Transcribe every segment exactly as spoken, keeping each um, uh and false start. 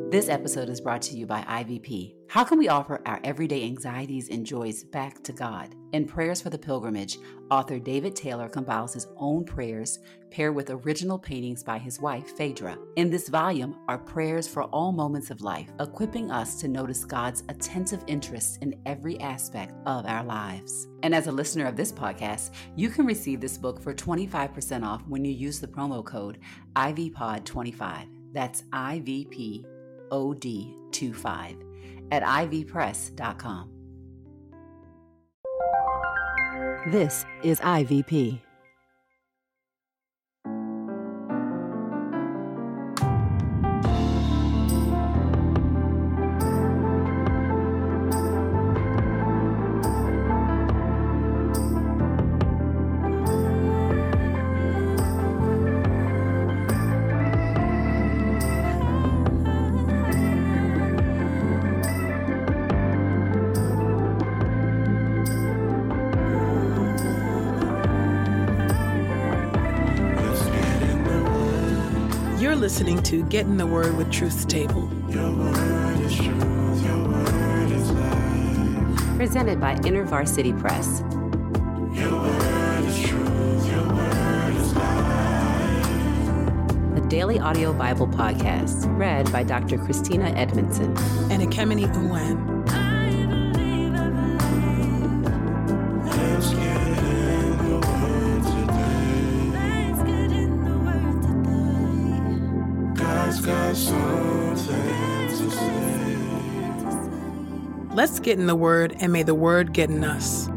This episode is brought to you by I V P. How can we offer our everyday anxieties and joys back to God? In Prayers for the Pilgrimage, author David Taylor compiles his own prayers paired with original paintings by his wife, Phaedra. In this volume are prayers for all moments of life, equipping us to notice God's attentive interest in every aspect of our lives. And as a listener of this podcast, you can receive this book for twenty-five percent off when you use the promo code I V P O D twenty-five. That's I V P O D twenty-five at I V press dot com. This is I V P. You're listening to Get in the Word with Truth's Table. Your word is truth, your word is life. Presented by InterVarsity Press. Your word is truth, your word is life. The Daily Audio Bible Podcast, read by Doctor Christina Edmondson. And Ekemini Uwan. Let's get in the word today. God's got something to say. Let's get in the Word, and may the Word get in us.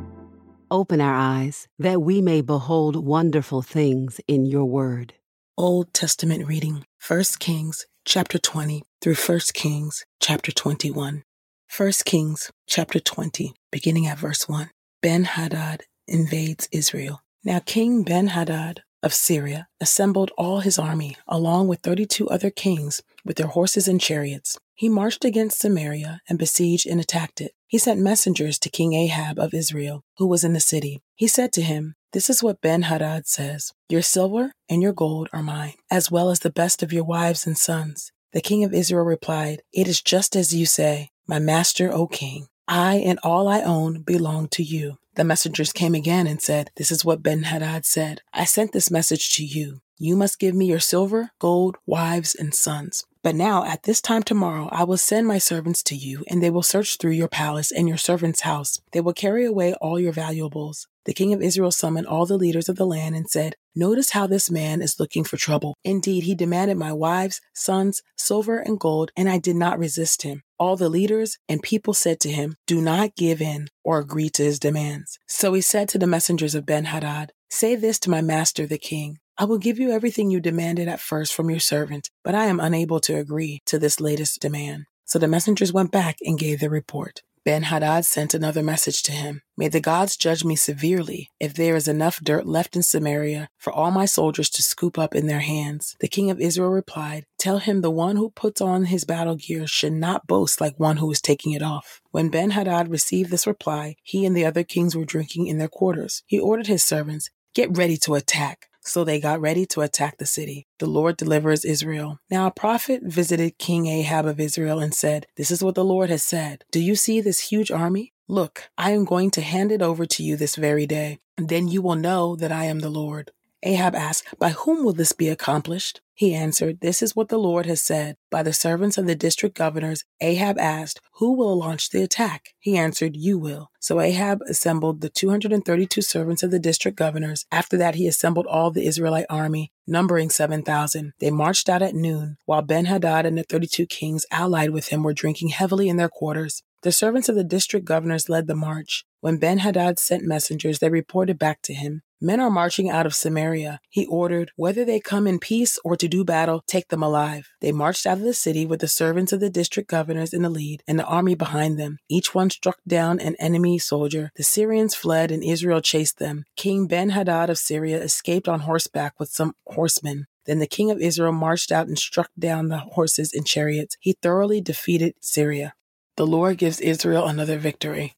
Open our eyes that we may behold wonderful things in your word. Old Testament reading, First Kings chapter twenty through First Kings chapter twenty-one. First Kings chapter twenty, beginning at verse one. Ben-Hadad invades Israel. Now King Ben-Hadad of Syria assembled all his army, along with thirty-two other kings with their horses and chariots. He marched against Samaria and besieged and attacked it. He sent messengers to King Ahab of Israel, who was in the city. He said to him, "This is what Ben-Hadad says, your silver and your gold are mine, as well as the best of your wives and sons." The king of Israel replied, "It is just as you say, my master, O king. I and all I own belong to you." The messengers came again and said, "This is what Ben-Hadad said. I sent this message to you. You must give me your silver, gold, wives, and sons. But now at this time tomorrow I will send my servants to you, and they will search through your palace and your servant's house. They will carry away all your valuables." The king of Israel summoned all the leaders of the land and said, "Notice how this man is looking for trouble. Indeed, he demanded my wives, sons, silver, and gold, and I did not resist him." All the leaders and people said to him, "Do not give in or agree to his demands." So he said to the messengers of Ben-Hadad, "Say this to my master the king. I will give you everything you demanded at first from your servant, but I am unable to agree to this latest demand." So the messengers went back and gave their report. Ben-Hadad sent another message to him. "May the gods judge me severely if there is enough dirt left in Samaria for all my soldiers to scoop up in their hands." The king of Israel replied, "Tell him the one who puts on his battle gear should not boast like one who is taking it off." When Ben-Hadad received this reply, he and the other kings were drinking in their quarters. He ordered his servants, "Get ready to attack." So they got ready to attack the city. The Lord delivers Israel. Now a prophet visited King Ahab of Israel and said, "This is what the Lord has said. Do you see this huge army? Look, I am going to hand it over to you this very day. Then you will know that I am the Lord." Ahab asked, "By whom will this be accomplished?" He answered, "This is what the Lord has said. By the servants of the district governors." Ahab asked, "Who will launch the attack?" He answered, "You will." So Ahab assembled the two hundred thirty-two servants of the district governors. After that, he assembled all the Israelite army, numbering seven thousand. They marched out at noon, while Ben-Hadad and the thirty-two kings allied with him were drinking heavily in their quarters. The servants of the district governors led the march. When Ben-Hadad sent messengers, they reported back to him, "Men are marching out of Samaria." He ordered, "Whether they come in peace or to do battle, take them alive." They marched out of the city with the servants of the district governors in the lead and the army behind them. Each one struck down an enemy soldier. The Syrians fled and Israel chased them. King Ben-Hadad of Syria escaped on horseback with some horsemen. Then the king of Israel marched out and struck down the horses and chariots. He thoroughly defeated Syria. The Lord gives Israel another victory.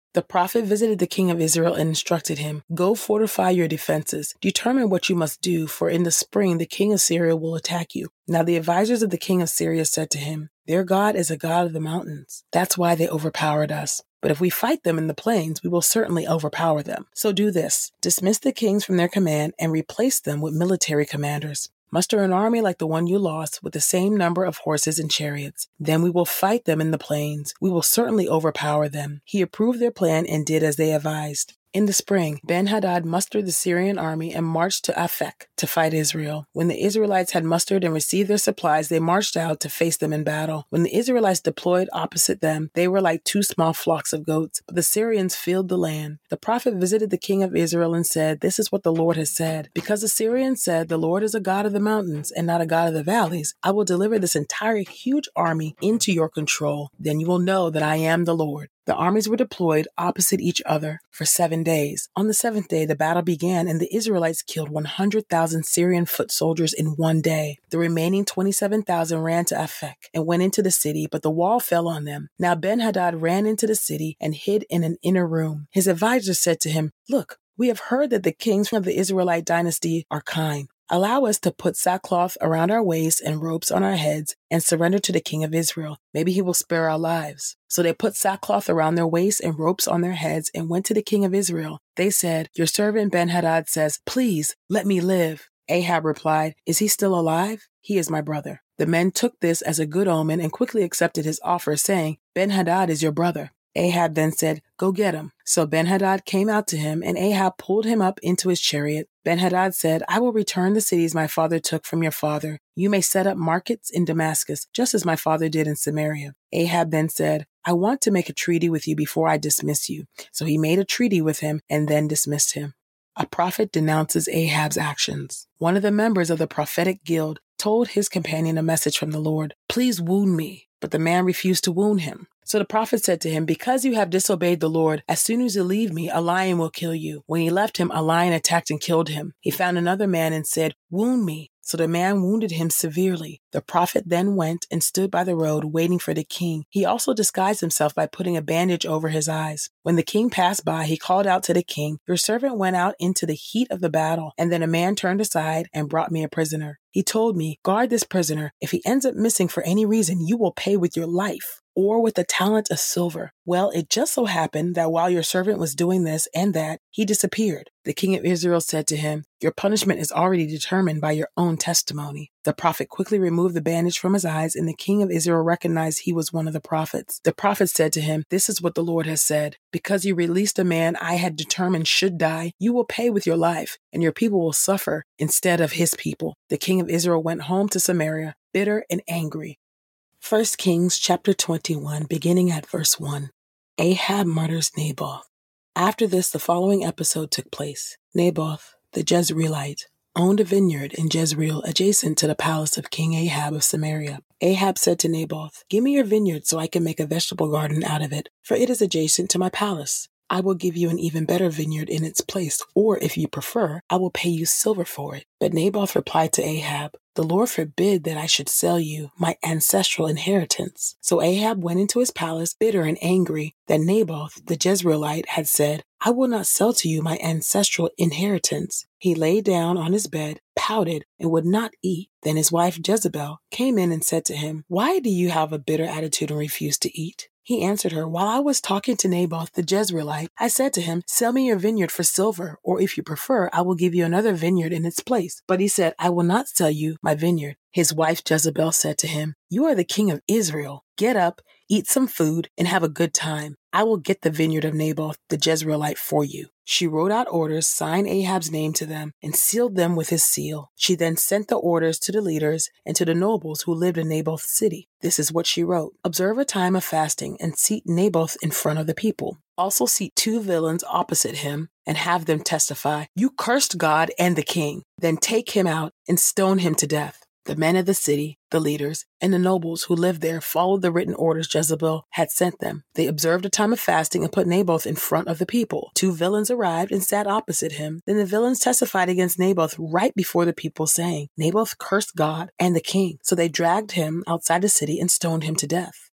The prophet visited the king of Israel and instructed him, "Go fortify your defenses. Determine what you must do, for in the spring the king of Syria will attack you." Now the advisors of the king of Syria said to him, "Their God is a God of the mountains. That's why they overpowered us. But if we fight them in the plains, we will certainly overpower them. So do this. Dismiss the kings from their command and replace them with military commanders. Muster an army like the one you lost with the same number of horses and chariots. Then we will fight them in the plains. We will certainly overpower them." He approved their plan and did as they advised. In the spring, Ben-Hadad mustered the Syrian army and marched to Aphek to fight Israel. When the Israelites had mustered and received their supplies, they marched out to face them in battle. When the Israelites deployed opposite them, they were like two small flocks of goats, but the Syrians filled the land. The prophet visited the king of Israel and said, "This is what the Lord has said. Because the Syrians said, 'The Lord is a God of the mountains and not a God of the valleys,' I will deliver this entire huge army into your control. Then you will know that I am the Lord." The armies were deployed opposite each other for seven days. On the seventh day, the battle began, and the Israelites killed one hundred thousand Syrian foot soldiers in one day. The remaining twenty-seven thousand ran to Aphek and went into the city, but the wall fell on them. Now Ben-Hadad ran into the city and hid in an inner room. His advisors said to him, "Look, we have heard that the kings of the Israelite dynasty are kind. Allow us to put sackcloth around our waists and ropes on our heads and surrender to the king of Israel. Maybe he will spare our lives." So they put sackcloth around their waists and ropes on their heads and went to the king of Israel. They said, "Your servant Ben-Hadad says, 'Please let me live.'" Ahab replied, "Is he still alive? He is my brother." The men took this as a good omen and quickly accepted his offer, saying, "Ben-Hadad is your brother." Ahab then said, "Go get him." So Ben-Hadad came out to him, and Ahab pulled him up into his chariot. Ben-Hadad said, "I will return the cities my father took from your father. You may set up markets in Damascus, just as my father did in Samaria." Ahab then said, "I want to make a treaty with you before I dismiss you." So he made a treaty with him and then dismissed him. A prophet denounces Ahab's actions. One of the members of the prophetic guild told his companion a message from the Lord, "Please wound me." But the man refused to wound him. So the prophet said to him, "Because you have disobeyed the Lord, as soon as you leave me, a lion will kill you." When he left him, a lion attacked and killed him. He found another man and said, "Wound me." So the man wounded him severely. The prophet then went and stood by the road waiting for the king. He also disguised himself by putting a bandage over his eyes. When the king passed by, he called out to the king, "Your servant went out into the heat of the battle, and then a man turned aside and brought me a prisoner. He told me, 'Guard this prisoner. If he ends up missing for any reason, you will pay with your life or with a talent of silver.' Well, it just so happened that while your servant was doing this and that, he disappeared." The king of Israel said to him, "Your punishment is already determined by your own testimony." The prophet quickly removed the bandage from his eyes, and the king of Israel recognized he was one of the prophets. The prophet said to him, "This is what the Lord has said. Because you released a man I had determined should die, you will pay with your life, and your people will suffer instead of his people." The king of Israel went home to Samaria, bitter and angry. First Kings chapter twenty-one, beginning at verse one. Ahab murders Naboth. After this, the following episode took place. Naboth, the Jezreelite, owned a vineyard in Jezreel adjacent to the palace of King Ahab of Samaria. Ahab said to Naboth, "Give me your vineyard so I can make a vegetable garden out of it, for it is adjacent to my palace. I will give you an even better vineyard in its place, or if you prefer, I will pay you silver for it." But Naboth replied to Ahab, "The Lord forbid that I should sell you my ancestral inheritance." So Ahab went into his palace, bitter and angry that Naboth, the Jezreelite, had said, "I will not sell to you my ancestral inheritance." He lay down on his bed, pouted, and would not eat. Then his wife Jezebel came in and said to him, "Why do you have a bitter attitude and refuse to eat?" He answered her, "While I was talking to Naboth the Jezreelite, I said to him, 'Sell me your vineyard for silver, or if you prefer, I will give you another vineyard in its place.' But he said, 'I will not sell you my vineyard.'" His wife Jezebel said to him, "You are the king of Israel. Get up, eat some food, and have a good time. I will get the vineyard of Naboth the Jezreelite for you." She wrote out orders, signed Ahab's name to them, and sealed them with his seal. She then sent the orders to the leaders and to the nobles who lived in Naboth's city. This is what she wrote: "Observe a time of fasting and seat Naboth in front of the people. Also seat two villains opposite him and have them testify, 'You cursed God and the king.' Then take him out and stone him to death." The men of the city, the leaders, and the nobles who lived there followed the written orders Jezebel had sent them. They observed a time of fasting and put Naboth in front of the people. Two villains arrived and sat opposite him. Then the villains testified against Naboth right before the people, saying, "Naboth cursed God and the king." So they dragged him outside the city and stoned him to death.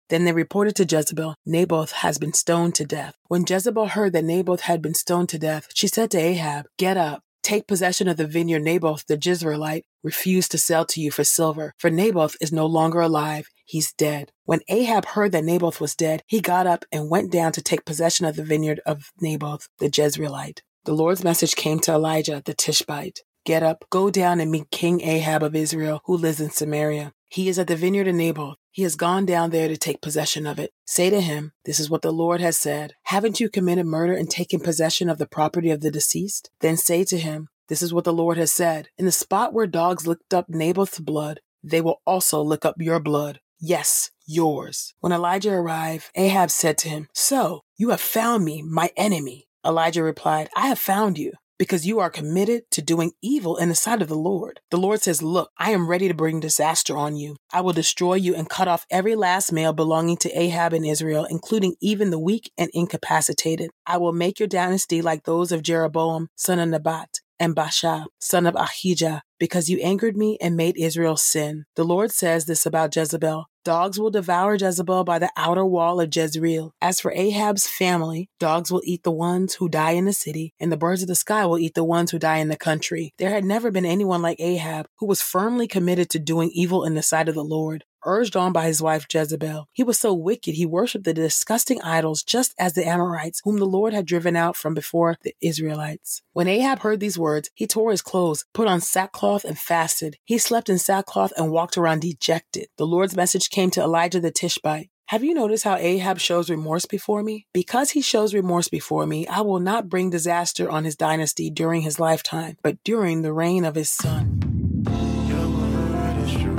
Then they reported to Jezebel, Naboth has been stoned to death. When Jezebel heard that Naboth had been stoned to death, she said to Ahab, "Get up, take possession of the vineyard Naboth the Jezreelite refused to sell to you for silver, for Naboth is no longer alive, he's dead." When Ahab heard that Naboth was dead, he got up and went down to take possession of the vineyard of Naboth the Jezreelite. The Lord's message came to Elijah the Tishbite. "Get up, go down and meet King Ahab of Israel, who lives in Samaria. He is at the vineyard of Naboth. He has gone down there to take possession of it. Say to him, this is what the Lord has said. Haven't you committed murder and taken possession of the property of the deceased? Then say to him, this is what the Lord has said. In the spot where dogs licked up Naboth's blood, they will also lick up your blood. Yes, yours." When Elijah arrived, Ahab said to him, "So, you have found me, my enemy." Elijah replied, "I have found you, because you are committed to doing evil in the sight of the Lord. The Lord says, look, I am ready to bring disaster on you. I will destroy you and cut off every last male belonging to Ahab in Israel, including even the weak and incapacitated. I will make your dynasty like those of Jeroboam, son of Nebat, and Baasha, son of Ahijah, because you angered me and made Israel sin." The Lord says this about Jezebel. Dogs will devour Jezebel by the outer wall of Jezreel. As for Ahab's family, dogs will eat the ones who die in the city, and the birds of the sky will eat the ones who die in the country. There had never been anyone like Ahab, who was firmly committed to doing evil in the sight of the Lord. Urged on by his wife Jezebel, he was so wicked he worshipped the disgusting idols just as the Amorites, whom the Lord had driven out from before the Israelites. When Ahab heard these words, he tore his clothes, put on sackcloth, and fasted. He slept in sackcloth and walked around dejected. The Lord's message came to Elijah the Tishbite. Have you noticed how Ahab shows remorse before me? Because he shows remorse before me, I will not bring disaster on his dynasty during his lifetime, but during the reign of his son. Your word is true.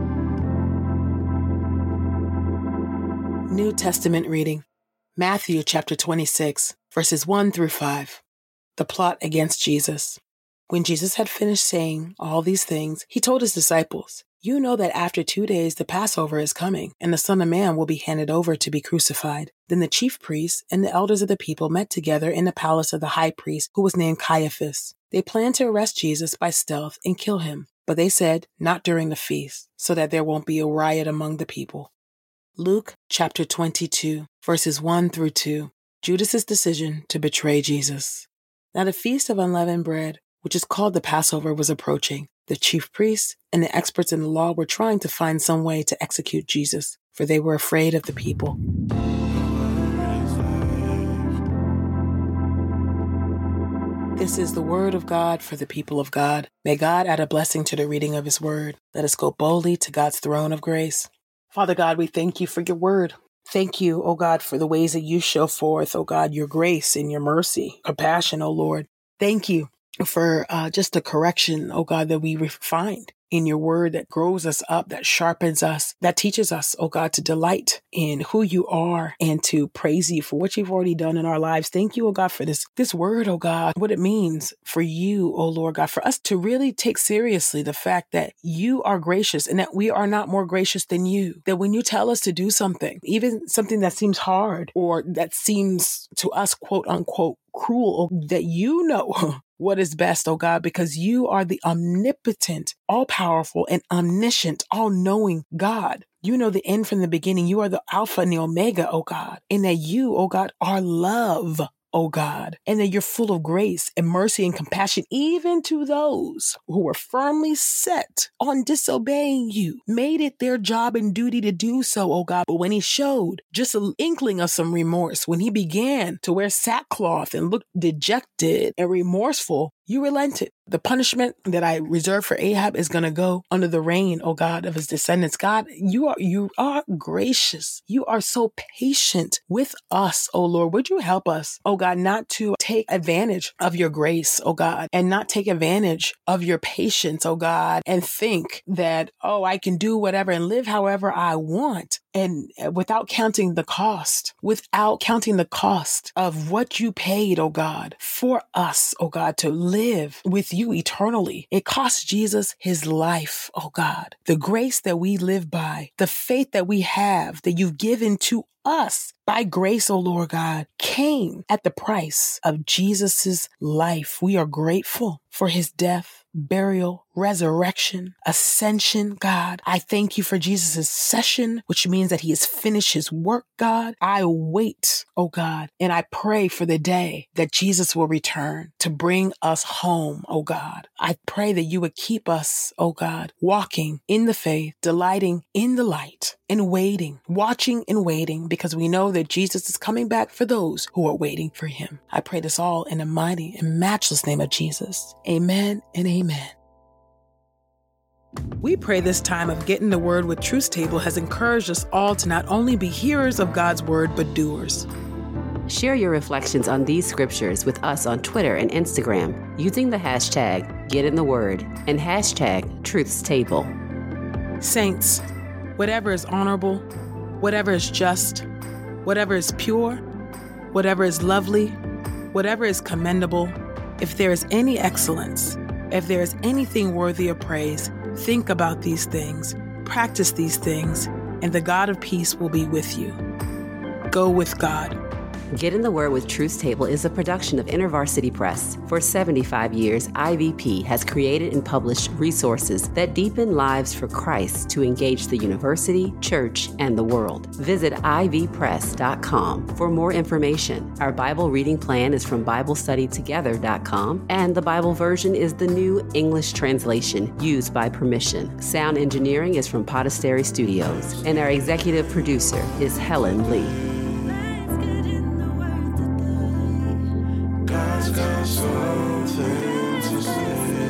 New Testament reading. Matthew chapter twenty-six, verses one through five. The plot against Jesus. When Jesus had finished saying all these things, he told his disciples, "You know that after two days the Passover is coming, and the Son of Man will be handed over to be crucified." Then the chief priests and the elders of the people met together in the palace of the high priest, who was named Caiaphas. They planned to arrest Jesus by stealth and kill him, but they said, not during the feast, so that there won't be a riot among the people. Luke chapter twenty-two, verses one through two. Judas's decision to betray Jesus. Now the feast of unleavened bread, which is called the Passover, was approaching. The chief priests and the experts in the law were trying to find some way to execute Jesus, for they were afraid of the people. This is the word of God for the people of God. May God add a blessing to the reading of his word. Let us go boldly to God's throne of grace. Father God, we thank you for your word. Thank you, O God, for the ways that you show forth, O God, your grace and your mercy, compassion, O Lord. Thank you for uh, just the correction, O God, that we find in your word that grows us up, that sharpens us, that teaches us, oh God, to delight in who you are and to praise you for what you've already done in our lives. Thank you, oh God, for this, this word, oh God, what it means for you, oh Lord God, for us to really take seriously the fact that you are gracious and that we are not more gracious than you. That when you tell us to do something, even something that seems hard or that seems to us, quote unquote, cruel, that you know what is best, oh God, because you are the omnipotent, all-powerful, and omniscient, all-knowing God. You know the end from the beginning. You are the Alpha and the Omega, oh God, and that you, oh God, are love, oh God, and that you're full of grace and mercy and compassion, even to those who were firmly set on disobeying you, made it their job and duty to do so, oh God. But when he showed just an inkling of some remorse, when he began to wear sackcloth and look dejected and remorseful, you relented. The punishment that I reserved for Ahab is going to go under the reign, oh God, of his descendants. God, you are, you are gracious. You are so patient with us, oh Lord. Would you help us, oh God, not to take advantage of your grace, oh God, and not take advantage of your patience, oh God, and think that, oh, I can do whatever and live however I want. And without counting the cost, without counting the cost of what you paid, oh God, for us, oh God, to live with you eternally. It cost Jesus his life, oh God. The grace that we live by, the faith that we have, that you've given to us by grace, oh Lord God, came at the price of Jesus's life. We are grateful for his death, burial, resurrection, ascension, God. I thank you for Jesus' session, which means that he has finished his work, God. I wait, oh God, and I pray for the day that Jesus will return to bring us home, oh God. I pray that you would keep us, oh God, walking in the faith, delighting in the light, and waiting, watching and waiting, because we know that Jesus is coming back for those who are waiting for him. I pray this all in the mighty and matchless name of Jesus. Amen and amen. We pray this time of Getting the Word with Truth Table has encouraged us all to not only be hearers of God's Word, but doers. Share your reflections on these scriptures with us on Twitter and Instagram using the hashtag GetInTheWord and hashtag Truth's Table. Saints, whatever is honorable, whatever is just, whatever is pure, whatever is lovely, whatever is commendable, if there is any excellence, if there is anything worthy of praise, think about these things, practice these things, and the God of peace will be with you. Go with God. Get in the Word with Truth's Table is a production of InterVarsity Press. For seventy-five years, I V P has created and published resources that deepen lives for Christ to engage the university, church, and the world. Visit I V press dot com for more information. Our Bible reading plan is from Bible Study Together dot com, and the Bible version is the new English translation used by permission. Sound engineering is from Podastery Studios, and our executive producer is Helen Lee. God's got something to say.